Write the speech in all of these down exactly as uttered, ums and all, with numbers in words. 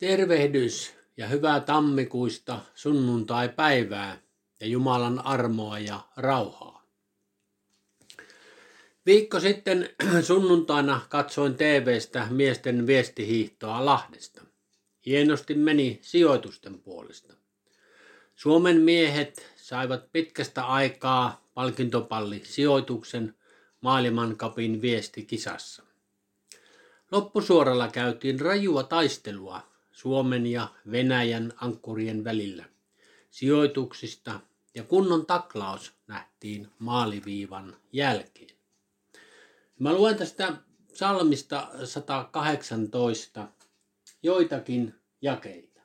Tervehdys ja hyvää tammikuista sunnuntai-päivää ja Jumalan armoa ja rauhaa. Viikko sitten sunnuntaina katsoin T V:stä miesten viestihiihtoa Lahdesta. Hienosti meni sijoitusten puolesta. Suomen miehet saivat pitkästä aikaa palkintopallisijoituksen maailmancupin viestikisassa. Loppusuoralla käytiin rajua taistelua Suomen ja Venäjän ankkurien välillä sijoituksista ja kunnon taklaus nähtiin maaliviivan jälkeen. Mä luen tästä psalmista sata kahdeksantoista joitakin jakeita.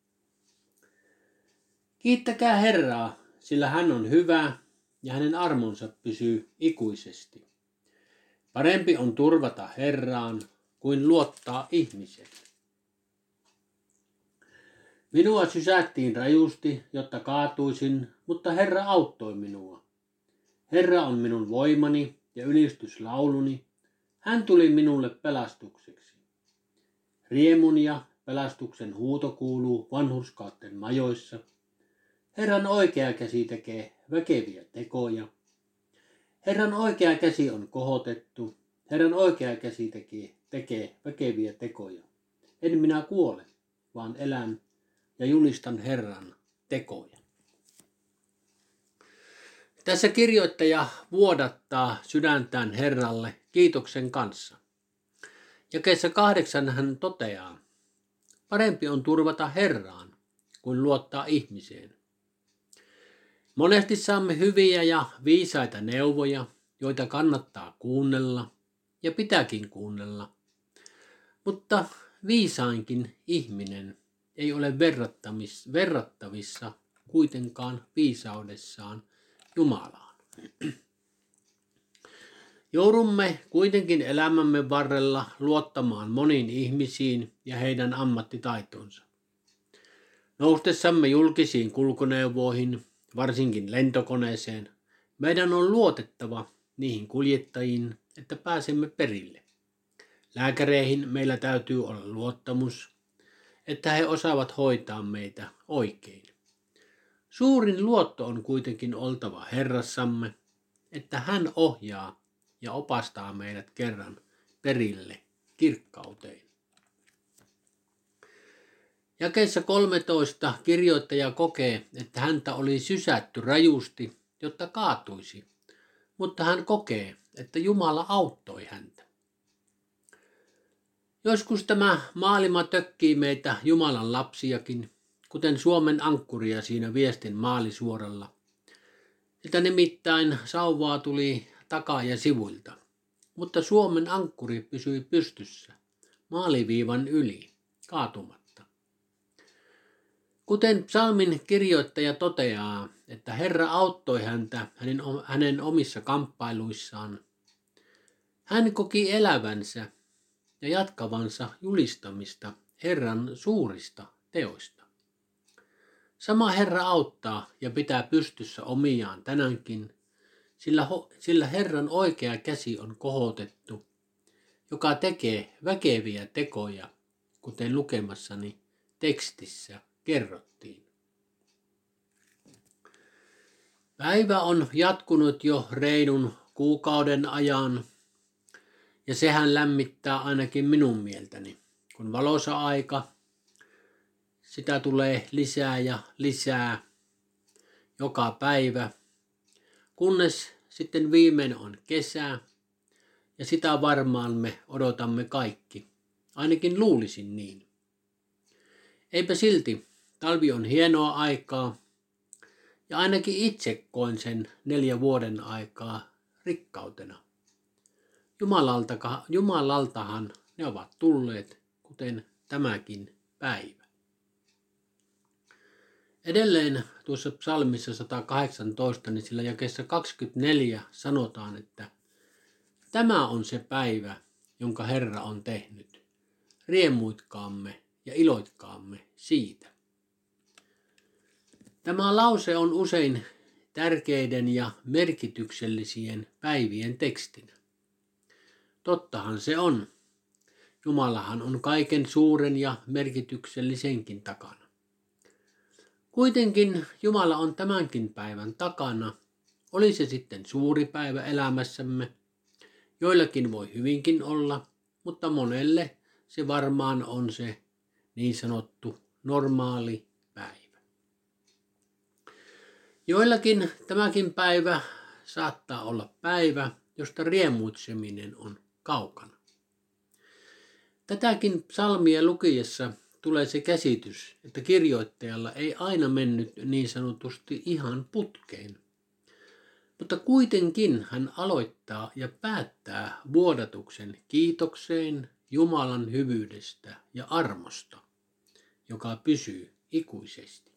Kiittäkää Herraa, sillä hän on hyvä ja hänen armonsa pysyy ikuisesti. Parempi on turvata Herraan kuin luottaa ihmiseen. Minua sysättiin rajusti, jotta kaatuisin, mutta Herra auttoi minua. Herra on minun voimani ja ylistyslauluni. Hän tuli minulle pelastukseksi. Riemun ja pelastuksen huuto kuuluu vanhurskauden majoissa. Herran oikea käsi tekee väkeviä tekoja. Herran oikea käsi on kohotettu. Herran oikea käsi tekee, tekee väkeviä tekoja. En minä kuole, vaan elän ja julistan Herran tekoja. Tässä kirjoittaja vuodattaa sydäntään Herralle kiitoksen kanssa. Jakeessa kahdeksan hän toteaa, parempi on turvata Herraan kuin luottaa ihmiseen. Monesti saamme hyviä ja viisaita neuvoja, joita kannattaa kuunnella ja pitääkin kuunnella. Mutta viisainkin ihminen ei ole verrattavissa kuitenkaan viisaudessaan Jumalaan. Joudumme kuitenkin elämämme varrella luottamaan moniin ihmisiin ja heidän ammattitaitonsa. Noustessamme julkisiin kulkuneuvoihin, varsinkin lentokoneeseen, meidän on luotettava niihin kuljettajiin, että pääsemme perille. Lääkäreihin meillä täytyy olla luottamus, että he osaavat hoitaa meitä oikein. Suurin luotto on kuitenkin oltava Herrassamme, että hän ohjaa ja opastaa meidät kerran perille kirkkauteen. Jakeessa kolmetoista kirjoittaja kokee, että häntä oli sysätty rajusti, jotta kaatuisi, mutta hän kokee, että Jumala auttoi häntä. Joskus tämä maailma tökkii meitä Jumalan lapsiakin, kuten Suomen ankkuria siinä viestin maalisuoralla. Sitä nimittäin sauvaa tuli takaa ja sivuilta, mutta Suomen ankkuri pysyi pystyssä maaliviivan yli kaatumatta. Kuten psalmin kirjoittaja toteaa, että Herra auttoi häntä hänen, hänen omissa kamppailuissaan, hän koki elävänsä ja jatkavansa julistamista Herran suurista teoista. Sama Herra auttaa ja pitää pystyssä omiaan tänäänkin, sillä, sillä Herran oikea käsi on kohotettu, joka tekee väkeviä tekoja, kuten lukemassani tekstissä kerrottiin. Päivä on jatkunut jo reilun kuukauden ajan, ja sehän lämmittää ainakin minun mieltäni, kun valoisa aika, sitä tulee lisää ja lisää joka päivä, kunnes sitten viimein on kesä, ja sitä varmaan me odotamme kaikki, ainakin luulisin niin. Eipä silti, talvi on hienoa aikaa, ja ainakin itse koen sen neljä vuoden aikaa rikkautena. Jumalalta, Jumalaltahan ne ovat tulleet, kuten tämäkin päivä. Edelleen tuossa psalmissa sata kahdeksantoista, niin sillä jakeessa kaksikymmentäneljä sanotaan, että tämä on se päivä, jonka Herra on tehnyt. Riemuitkaamme ja iloitkaamme siitä. Tämä lause on usein tärkeiden ja merkityksellisien päivien tekstinä. Tottahan se on. Jumalahan on kaiken suuren ja merkityksellisenkin takana. Kuitenkin Jumala on tämänkin päivän takana. Oli se sitten suuri päivä elämässämme. Joillakin voi hyvinkin olla, mutta monelle se varmaan on se niin sanottu normaali päivä. Joillakin tämäkin päivä saattaa olla päivä, josta riemuitseminen on kaukana. Tätäkin psalmia lukiessa tulee se käsitys, että kirjoittajalla ei aina mennyt niin sanotusti ihan putkeen. Mutta kuitenkin hän aloittaa ja päättää vuodatuksen kiitokseen Jumalan hyvyydestä ja armosta, joka pysyy ikuisesti.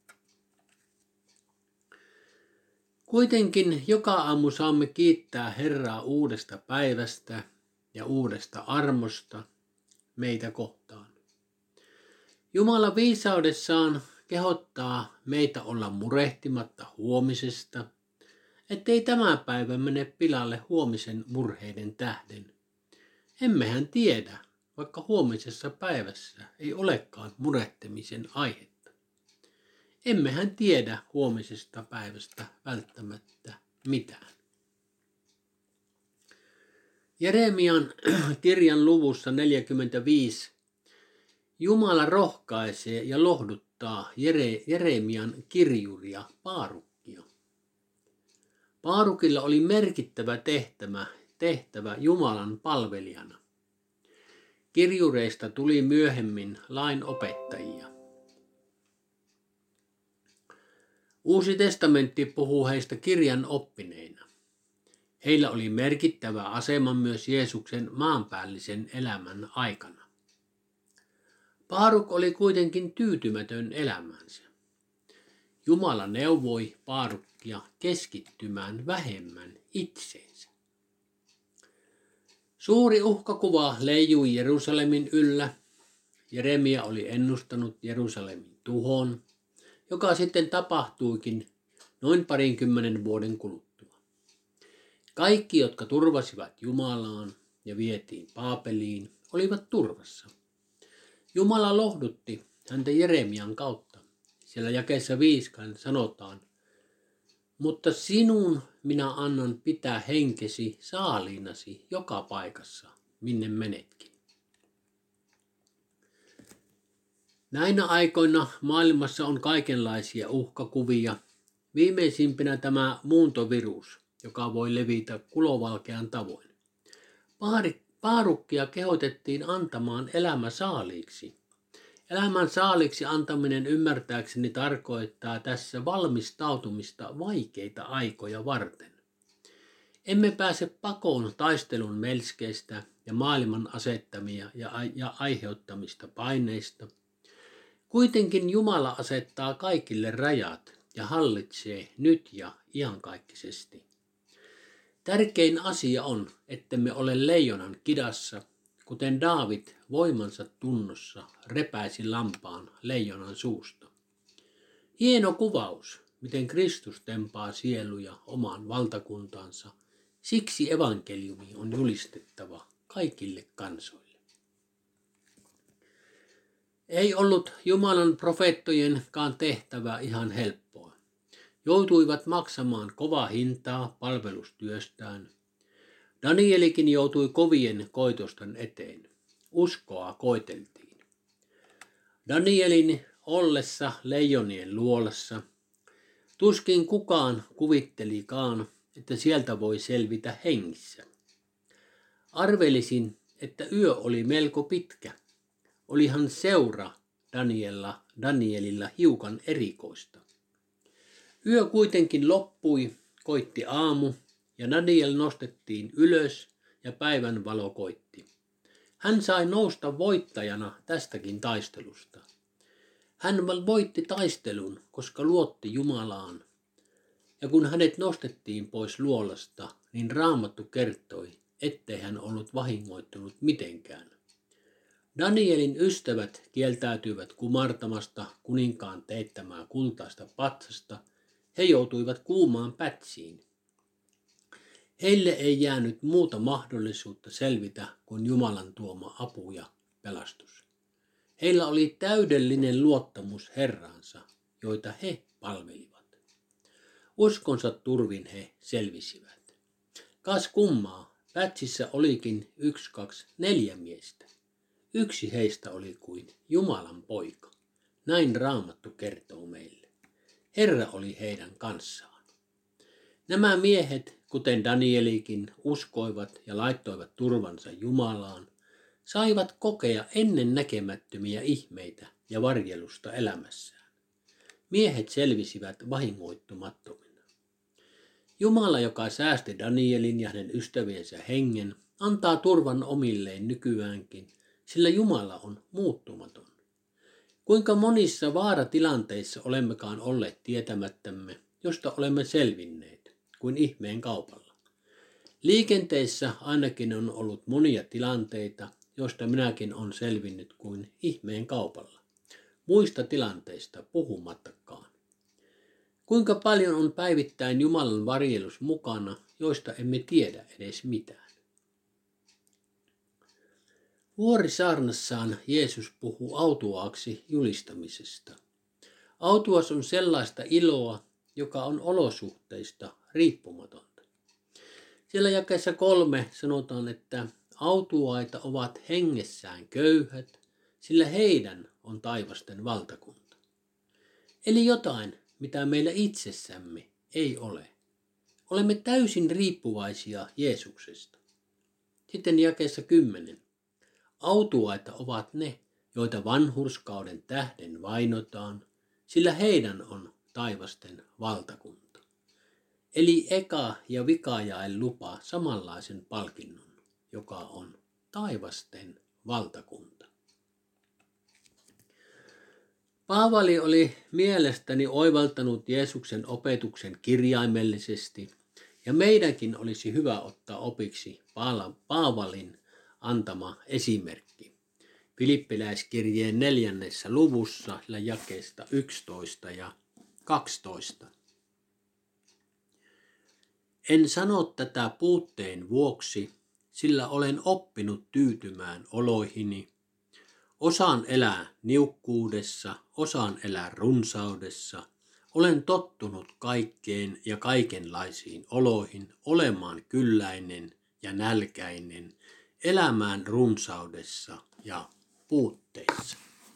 Kuitenkin joka aamu saamme kiittää Herraa uudesta päivästä ja uudesta armosta meitä kohtaan. Jumala viisaudessaan kehottaa meitä olla murehtimatta huomisesta, ettei tämä päivä mene pilalle huomisen murheiden tähden. Emmehän tiedä, vaikka huomisessa päivässä ei olekaan murehtimisen aihetta. Emmehän tiedä huomisesta päivästä välttämättä mitään. Jeremian kirjan luvussa neljäkymmentäviisi Jumala rohkaisee ja lohduttaa Jere, Jeremian kirjuria Baarukkia. Baarukilla oli merkittävä tehtävä, tehtävä Jumalan palvelijana. Kirjureista tuli myöhemmin lain opettajia. Uusi testamentti puhuu heistä kirjan oppineina. Heillä oli merkittävä asema myös Jeesuksen maanpäällisen elämän aikana. Baaruk oli kuitenkin tyytymätön elämänsä. Jumala neuvoi Baarukkia keskittymään vähemmän itseensä. Suuri uhkakuva leijui Jerusalemin yllä. Jeremia oli ennustanut Jerusalemin tuhon, joka sitten tapahtuikin noin parinkymmenen vuoden kuluttua. Kaikki, jotka turvasivat Jumalaan ja vietiin Paapeliin, olivat turvassa. Jumala lohdutti häntä Jeremian kautta. Siellä jakeessa viiskan sanotaan, mutta sinun minä annan pitää henkesi saaliinasi joka paikassa, minne menetkin. Näinä aikoina maailmassa on kaikenlaisia uhkakuvia. Viimeisimpänä tämä muuntovirus, joka voi levitä kulovalkean tavoin. Baarukkia kehotettiin antamaan elämä saaliiksi. Elämän saaliksi antaminen ymmärtääkseni tarkoittaa tässä valmistautumista vaikeita aikoja varten. Emme pääse pakoon taistelun melskeistä ja maailman asettamia ja, ja aiheuttamista paineista. Kuitenkin Jumala asettaa kaikille rajat ja hallitsee nyt ja iankaikkisesti. Tärkein asia on, ettemme ole leijonan kidassa, kuten Daavid voimansa tunnossa repäisi lampaan leijonan suusta. Hieno kuvaus, miten Kristus tempaa sieluja omaan valtakuntaansa. Siksi evankeliumi on julistettava kaikille kansoille. Ei ollut Jumalan profeettojenkaan tehtävä ihan helppoa. Joutuivat maksamaan kovaa hintaa palvelustyöstään. Danielikin joutui kovien koitosten eteen. Uskoa koeteltiin. Danielin ollessa leijonien luolassa tuskin kukaan kuvittelikaan, että sieltä voi selvitä hengissä. Arvelisin, että yö oli melko pitkä. Olihan seura Daniella, Danielilla hiukan erikoista. Yö kuitenkin loppui, koitti aamu ja Daniel nostettiin ylös ja päivän valo koitti. Hän sai nousta voittajana tästäkin taistelusta. Hän voitti taistelun, koska luotti Jumalaan. Ja kun hänet nostettiin pois luolasta, niin Raamattu kertoi, ettei hän ollut vahingoittunut mitenkään. Danielin ystävät kieltäytyivät kumartamasta kuninkaan teettämää kultaista patsasta. He joutuivat kuumaan pätsiin. Heille ei jäänyt muuta mahdollisuutta selvitä kuin Jumalan tuoma apu ja pelastus. Heillä oli täydellinen luottamus Herraansa, joita he palvelivat. Uskonsa turvin he selvisivät. Kas kummaa, Pätsissä olikin yksi, kaksi, neljä miestä. Yksi heistä oli kuin Jumalan poika. Näin Raamattu kertoo meille. Herra oli heidän kanssaan. Nämä miehet, kuten Danielikin, uskoivat ja laittoivat turvansa Jumalaan, saivat kokea ennen näkemättömiä ihmeitä ja varjelusta elämässään. Miehet selvisivät vahingoittumattomina. Jumala, joka säästi Danielin ja hänen ystäviensä hengen, antaa turvan omilleen nykyäänkin, sillä Jumala on muuttumaton. Kuinka monissa vaaratilanteissa olemmekaan olleet tietämättämme, josta olemme selvinneet, kuin ihmeen kaupalla. Liikenteessä ainakin on ollut monia tilanteita, joista minäkin olen selvinnyt kuin ihmeen kaupalla. Muista tilanteista puhumattakaan. Kuinka paljon on päivittäin Jumalan varjelus mukana, joista emme tiedä edes mitään. Vuorisaarnassaan Jeesus puhuu autuaaksi julistamisesta. Autuas on sellaista iloa, joka on olosuhteista riippumatonta. Siellä jakeessa kolme sanotaan, että autuaita ovat hengessään köyhät, sillä heidän on taivasten valtakunta. Eli jotain, mitä meillä itsessämme ei ole. Olemme täysin riippuvaisia Jeesuksesta. Sitten jakeessa kymmenen. Autuaita ovat ne, joita vanhurskauden tähden vainotaan, sillä heidän on taivasten valtakunta. Eli eka ja vikajae lupaa samanlaisen palkinnon, joka on taivasten valtakunta. Paavali oli mielestäni oivaltanut Jeesuksen opetuksen kirjaimellisesti, ja meidänkin olisi hyvä ottaa opiksi Paavalin antama esimerkki. Filippiläiskirjeen neljännessä luvussa jakeesta yksitoista ja kaksitoista. En sano tätä puutteen vuoksi, sillä olen oppinut tyytymään oloihini. Osaan elää niukkuudessa, osaan elää runsaudessa. Olen tottunut kaikkeen ja kaikenlaisiin oloihin, olemaan kylläinen ja nälkäinen, elämään runsaudessa ja puutteissa.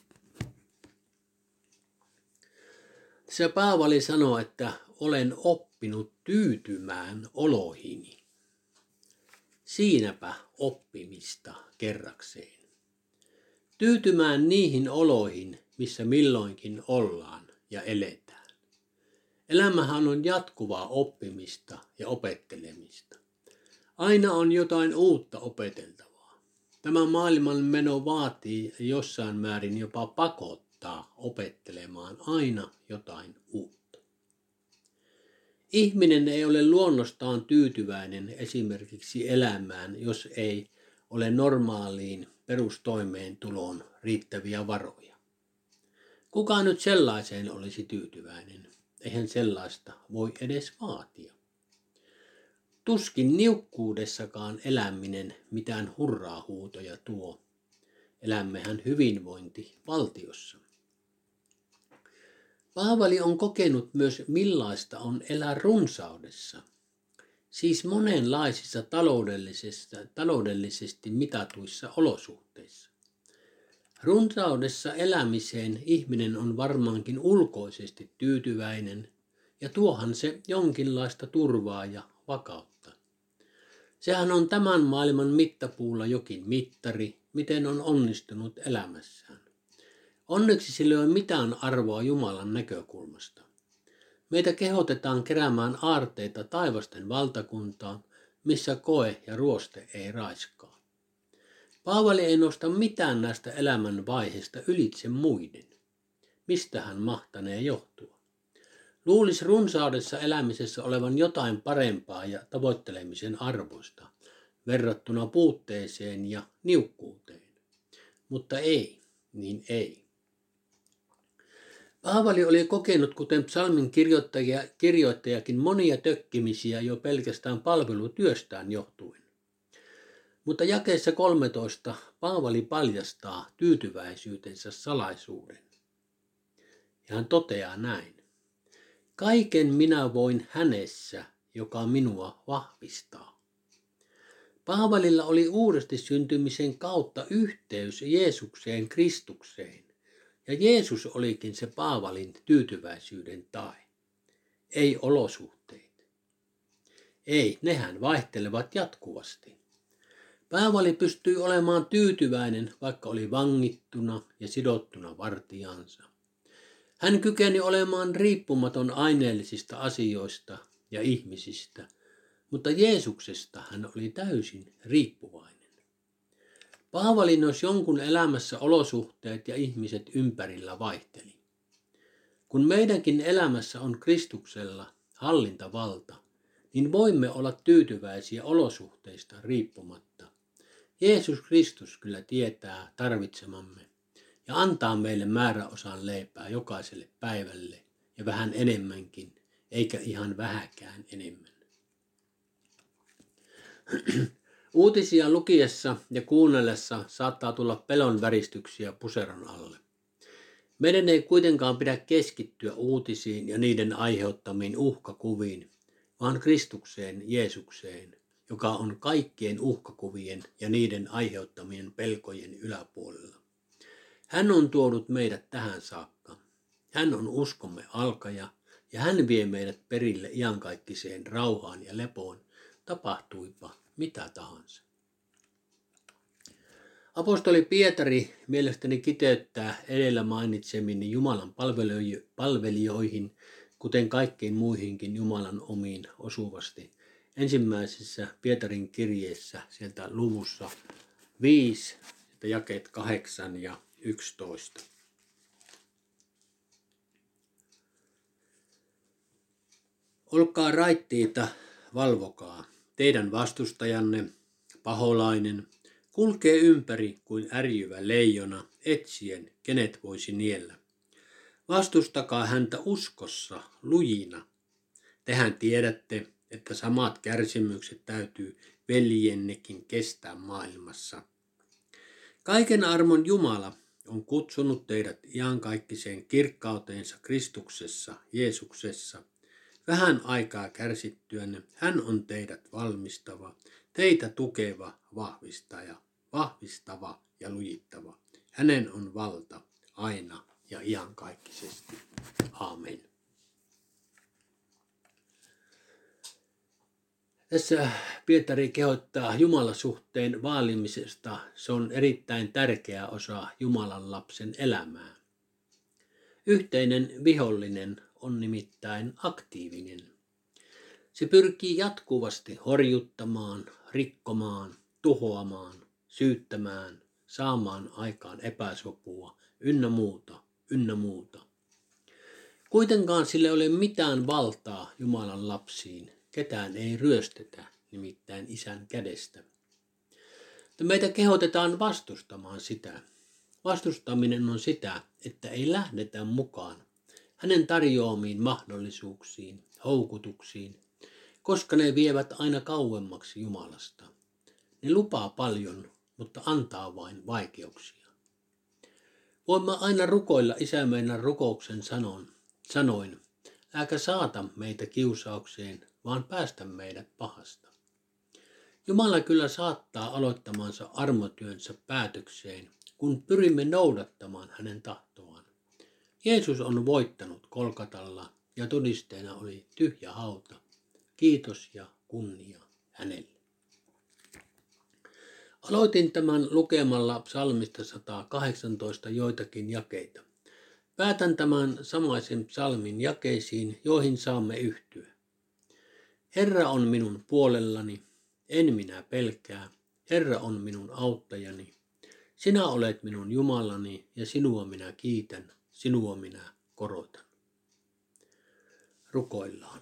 Se Paavali sanoo, että olen oppinut tyytymään oloihini. Siinäpä oppimista kerrakseen. Tyytymään niihin oloihin, missä milloinkin ollaan ja eletään. Elämähän on jatkuvaa oppimista ja opettelemista. Aina on jotain uutta opeteltavaa. Tämä maailman meno vaatii jossain määrin jopa pakottaa opettelemaan aina jotain uutta. Ihminen ei ole luonnostaan tyytyväinen esimerkiksi elämään, jos ei ole normaaliin perustoimeentuloon riittäviä varoja. Kuka nyt sellaiseen olisi tyytyväinen? Eihän sellaista voi edes vaatia. Tuskin niukkuudessakaan eläminen mitään hurraahuutoja tuo. Elämmehän hyvinvointivaltiossa. Paavali on kokenut myös millaista on elää runsaudessa, siis monenlaisissa taloudellisesti mitatuissa olosuhteissa. Runsaudessa elämiseen ihminen on varmaankin ulkoisesti tyytyväinen ja tuohan se jonkinlaista turvaa ja vakautta. Sehän on tämän maailman mittapuulla jokin mittari, miten on onnistunut elämässään. Onneksi sillä ei ole mitään arvoa Jumalan näkökulmasta. Meitä kehotetaan keräämään aarteita taivasten valtakuntaan, missä koe ja ruoste ei raiskaa. Paavali ei nosta mitään näistä elämän vaiheista ylitse muiden. Mistähän mahtanee johtua? Luulisi runsaudessa elämisessä olevan jotain parempaa ja tavoittelemisen arvoista verrattuna puutteeseen ja niukkuuteen. Mutta ei, niin ei. Paavali oli kokenut, kuten psalmin kirjoittaja, kirjoittajakin, monia tökkimisiä jo pelkästään palvelutyöstään johtuen. Mutta jakeessa kolmetoista Paavali paljastaa tyytyväisyytensä salaisuuden. Ja hän toteaa näin. Kaiken minä voin hänessä, joka minua vahvistaa. Paavalilla oli uudesti syntymisen kautta yhteys Jeesukseen Kristukseen. Ja Jeesus olikin se Paavalin tyytyväisyyden tae. Ei olosuhteet. Ei, nehän vaihtelevat jatkuvasti. Paavali pystyi olemaan tyytyväinen, vaikka oli vangittuna ja sidottuna vartijansa. Hän kykeni olemaan riippumaton aineellisista asioista ja ihmisistä, mutta Jeesuksesta hän oli täysin riippuvainen. Paavalin jos jonkun elämässä olosuhteet ja ihmiset ympärillä vaihteli. Kun meidänkin elämässä on Kristuksella hallintavalta, niin voimme olla tyytyväisiä olosuhteista riippumatta. Jeesus Kristus kyllä tietää tarvitsemamme ja antaa meille määräosan leipää jokaiselle päivälle ja vähän enemmänkin, eikä ihan vähäkään enemmän. Uutisia lukiessa ja kuunnellessa saattaa tulla pelon väristyksiä puseron alle. Meidän ei kuitenkaan pidä keskittyä uutisiin ja niiden aiheuttamiin uhkakuviin, vaan Kristukseen, Jeesukseen, joka on kaikkien uhkakuvien ja niiden aiheuttamien pelkojen yläpuolella. Hän on tuonut meidät tähän saakka. Hän on uskomme alkaja ja hän vie meidät perille iankaikkiseen rauhaan ja lepoon, tapahtuipa mitä tahansa. Apostoli Pietari mielestäni kiteyttää edellä mainitsemini Jumalan palvelijoihin, kuten kaikkiin muihinkin Jumalan omiin osuvasti. Ensimmäisessä Pietarin kirjeessä sieltä luvussa viisi, jakeet kahdeksan ja yksitoista. Olkaa raittiita, valvokaa. Teidän vastustajanne, paholainen, kulkee ympäri kuin ärjyvä leijona, etsien, kenet voisi niellä. Vastustakaa häntä uskossa, lujina. Tehän tiedätte, että samat kärsimykset täytyy veljennekin kestää maailmassa. Kaiken armon Jumala on kutsunut teidät iankaikkiseen kirkkauteensa Kristuksessa, Jeesuksessa. Vähän aikaa kärsittyänne hän on teidät valmistava, teitä tukeva vahvistaja, vahvistava ja lujittava. Hänen on valta aina ja iankaikkisesti. Aamen. Tässä Pietari kehottaa Jumalasuhteen vaalimisesta. Se on erittäin tärkeä osa Jumalan lapsen elämää. Yhteinen vihollinen on nimittäin aktiivinen. Se pyrkii jatkuvasti horjuttamaan, rikkomaan, tuhoamaan, syyttämään, saamaan aikaan epäsopua, ynnä muuta, ynnä muuta. Kuitenkaan sillä ei ole mitään valtaa Jumalan lapsiin. Ketään ei ryöstetä, nimittäin Isän kädestä. Mutta meitä kehotetaan vastustamaan sitä. Vastustaminen on sitä, että ei lähdetä mukaan hänen tarjoamiin mahdollisuuksiin, houkutuksiin, koska ne vievät aina kauemmaksi Jumalasta. Ne lupaa paljon, mutta antaa vain vaikeuksia. Voimme aina rukoilla Isä meidän rukouksen sanon, sanoin, älkää saata meitä kiusaukseen, vaan päästä meidät pahasta. Jumala kyllä saattaa aloittamansa armotyönsä päätökseen, kun pyrimme noudattamaan hänen tahtoaan. Jeesus on voittanut Kolkatalla ja todisteena oli tyhjä hauta. Kiitos ja kunnia hänelle. Aloitin tämän lukemalla psalmista sata kahdeksantoista joitakin jakeita. Päätän tämän samaisen psalmin jakeisiin, joihin saamme yhtyä. Herra on minun puolellani, en minä pelkää. Herra on minun auttajani. Sinä olet minun Jumalani ja sinua minä kiitän, sinua minä korotan. Rukoillaan.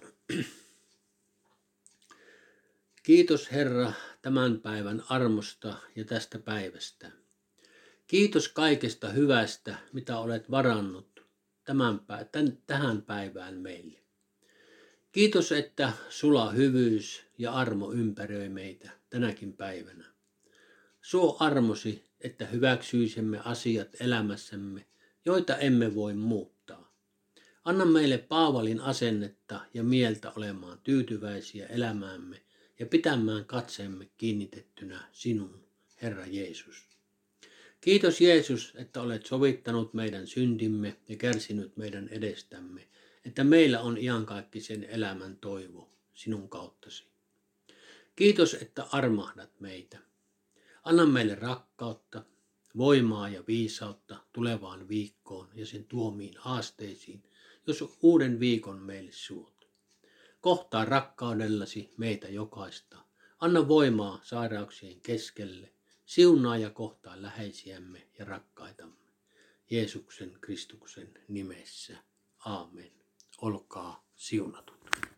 Kiitos Herra tämän päivän armosta ja tästä päivästä. Kiitos kaikesta hyvästä, mitä olet varannut tämän, tämän, tähän päivään meille. Kiitos, että sula hyvyys ja armo ympäröi meitä tänäkin päivänä. Suo armosi, että hyväksyisimme asiat elämässämme, joita emme voi muuttaa. Anna meille Paavalin asennetta ja mieltä olemaan tyytyväisiä elämäämme ja pitämään katseemme kiinnitettynä sinuun, Herra Jeesus. Kiitos Jeesus, että olet sovittanut meidän syntimme ja kärsinyt meidän edestämme, että meillä on iankaikkisen elämän toivo sinun kauttasi. Kiitos, että armahdat meitä. Anna meille rakkautta, voimaa ja viisautta tulevaan viikkoon ja sen tuomiin haasteisiin, jos uuden viikon meille suot. Kohtaa rakkaudellasi meitä jokaista. Anna voimaa sairauksien keskelle. Siunaa ja kohtaa läheisiämme ja rakkaitamme. Jeesuksen Kristuksen nimessä. Aamen. Olkaa siunatut.